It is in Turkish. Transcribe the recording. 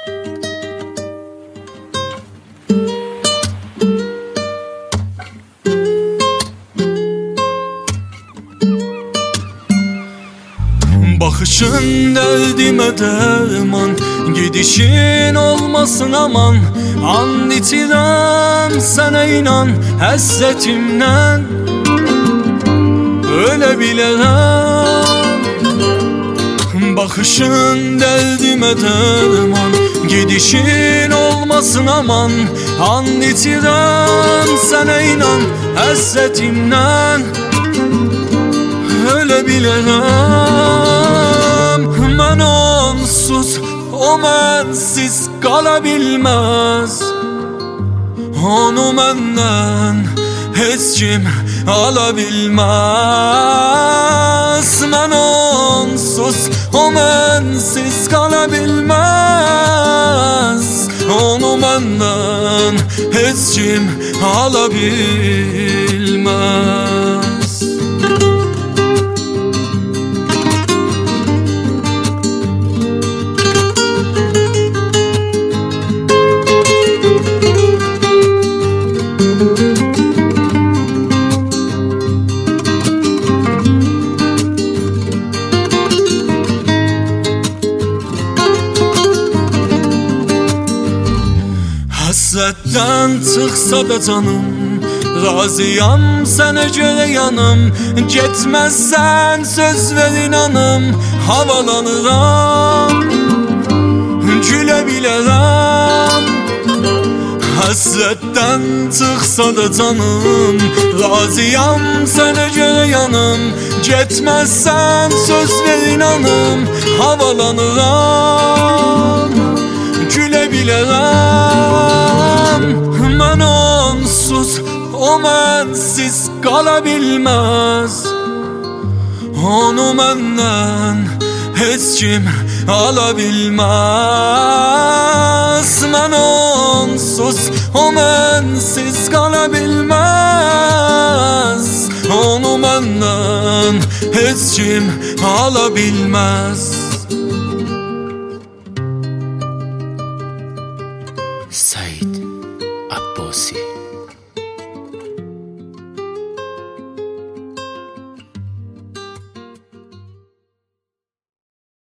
Bakışın derdime derman, gidişin olmasın aman. And itirem sana inan, hasretimden öyle bilerem. Bakışın derdime derman, gidişin olmasın aman. And itirem sana inan, hasretimden öyle bilerem. Ben onsuz, o bensiz kalabilmez. Onu benden hiç kim alabilmez. Ben onsuz, o bensiz kalabilmez. Onu benden hiç kim alabilmez. Hasretten çıksa da canım, razıyam sana göre yanım. Gitmezsen söz ver inanım, havalanıram, gülebilirim. Hasretten çıksa da canım, razıyam sana göre yanım. Gitmezsen söz ver inanım, havalanıram, gülebilirim. Ben onsuz, o bensiz kalabilmez. Onu benden hiç kim alabilmez. Ben onsuz, o bensiz kalabilmez. Onu benden hiç kim alabilmez. Said Abbasi.